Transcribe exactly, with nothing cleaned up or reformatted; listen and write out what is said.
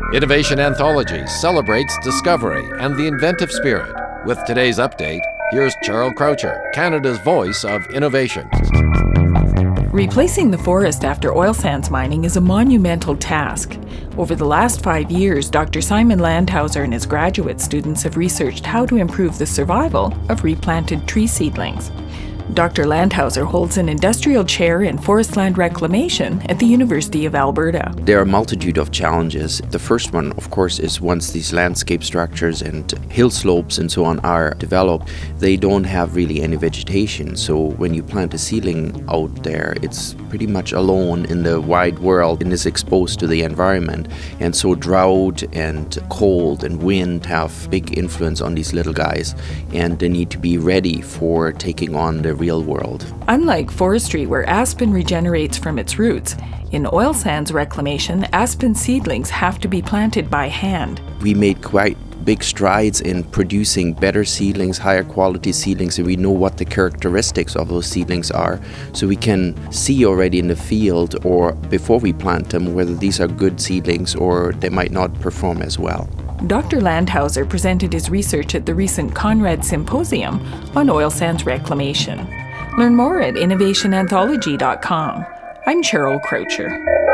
Innovation Anthology celebrates discovery and the inventive spirit. With today's update, here's Cheryl Croucher, Canada's voice of innovation. Replacing the forest after oil sands mining is a monumental task. Over the last five years, Doctor Simon Landhauser and his graduate students have researched how to improve the survival of replanted tree seedlings. Doctor Landhauser holds an industrial chair in forest land reclamation at the University of Alberta. There are a multitude of challenges. The first one, of course, is once these landscape structures and hill slopes and so on are developed, they don't have really any vegetation. So when you plant a seedling out there, it's pretty much alone in the wide world and is exposed to the environment. And so drought and cold and wind have big influence on these little guys, and they need to be ready for taking on the real world. Unlike forestry, where aspen regenerates from its roots, in oil sands reclamation, aspen seedlings have to be planted by hand. We made quite big strides in producing better seedlings, higher quality seedlings, and we know what the characteristics of those seedlings are. So we can see already in the field or before we plant them whether these are good seedlings or they might not perform as well. Doctor Landhauser presented his research at the recent Conrad Symposium on oil sands reclamation. Learn more at innovation anthology dot com. I'm Cheryl Croucher.